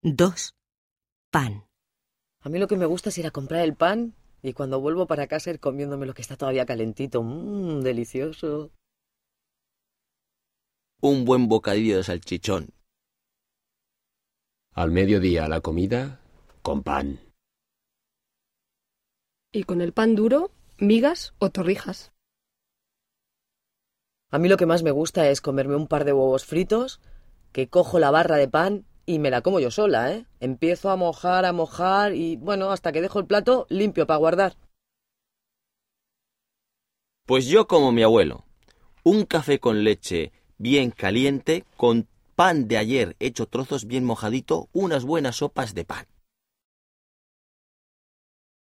2. Pan. A mí lo que me gusta es ir a comprar el pan y cuando vuelvo para casa ir comiéndome lo que está todavía calentito. Delicioso. Un buen bocadillo de salchichón. Al mediodía la comida con pan. Y con el pan duro, migas o torrijas. A mí lo que más me gusta es comerme un par de huevos fritos, que cojo la barra de pan y me la como yo sola, ¿eh? Empiezo a mojar y, bueno, hasta que dejo el plato limpio para guardar. Pues yo como mi abuelo. Un café con leche bien caliente, con pan de ayer hecho trozos bien mojadito, unas buenas sopas de pan.